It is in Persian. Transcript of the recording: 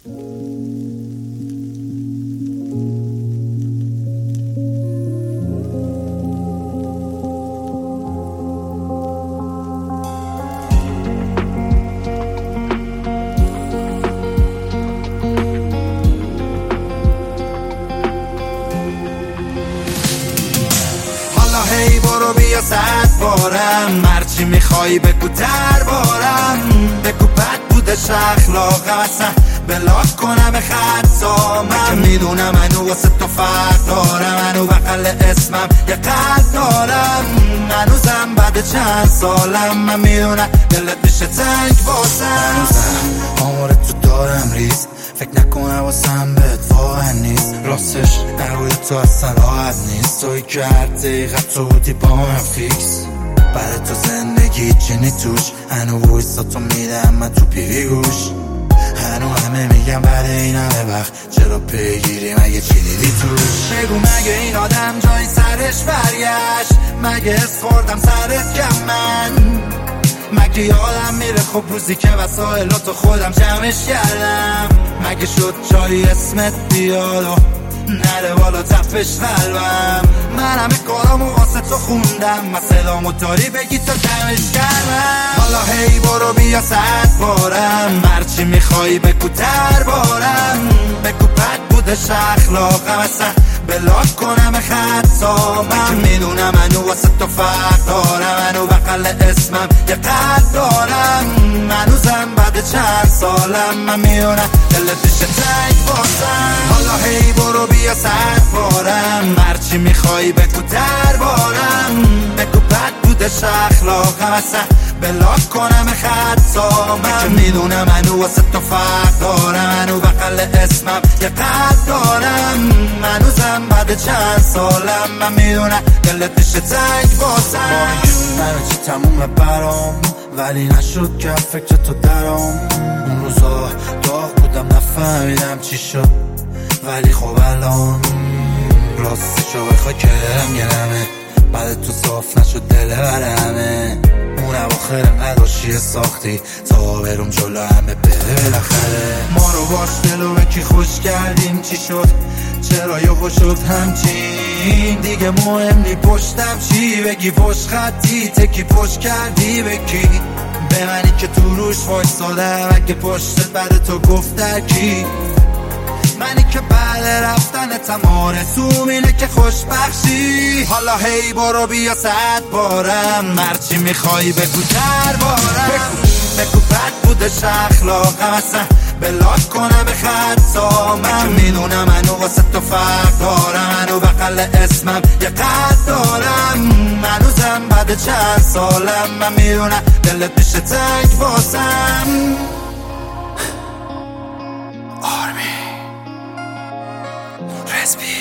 هی برو بیا 100 بارم، هرچی میخوای بگو دربارم، بگو بد بودش اخلاقم، اصلا بلاک کنم خطا. من میدونم منو واسه تو فرق دارم، منو بغل اسمم یه قلب دارم، هنوزم بعد چند سالم من میدونم دلت میشه تنگ واسم، هنوزم آمار تو دارم ریز، فکر نکنم واسم بهت واقع نیست، راستش نروی تو اصلا راحت نیست، توی که هر دقیقه تو بودی با من فیکس، بعد تو زندگی چینی توش، هنو ویستا تو میدم من تو پیوی گوش، هنو همه میگم بعد این همه وقت چرا پیگیری مگه چی دیدی توش، بگو مگه این آدم جای سرش برگشت، مگه اس خوردم سرت کم من، مگه یادم میره خب روزی که وسایلاتو خودم جمعش کردم، مگه شد جایی اسمت بیاد و نره بالا تپش قلبم، من همه کارامو واسه تو خوندم، من صدامو داری بگی تا دمش کردم، حالا هی برو بیا 100 بارم، هرچی میخوای بگو دربارم، بگو بد بودش اخلاقم، اصلا بلاک کنم خطا. من میدونم منو واسه تو فرق دارم، منو بغل اسمم یه قلب دارم، هنوزم بعد چند سالم من میدونم دلت میشه تنگ واسم، حالا هی برو بیا 100 بارم، هرچی میخوای بگو دربارم، بگو بد بودش اخلاقم، اصلا بلاک کنم خطا. من میدونم منو واسه تو فرق دارم، منو بغل اسمم یه قلب دارم، هنوزم بعد چند سالم من میدونم دلت میشه تنگ واسم، همه چی تمومه برام ولی نشد که فکر تو درام، اون روزا داغ بودم نفهمیدم چی شد، ولی خب الان راستشو بخوای که دلم گرمه، بعد تو صاف نشد دل برمه، اون اواخر نداشتی ساختی تا برم جلو همه بده بالاخره، ما رو باش دلو به کی خوش کردیم چی شد، چرا یهو شد همچین، دیگه مهم نی پشتم چی بگی، پشت خطی تکی پشت کردی بکی، به منی که تو روش وایسادم، اگه پشتت بعد تو گفت کی، منی که بعد رفتن تمام رسوم اینه که خوشبخشی، حالا هی برو بیا 100 بارم، هرچی میخوای بگو دربارم، بگو بد بودش اخلاقم، اصلا بلاک کنم خطا. من میدونم منو واسه تو فرق دارم، منو بغل اسمم یه قلب دارم، هنوزم بعد چند سالم من میدونم دلت میشه تنگ واسم. آرمی رسپی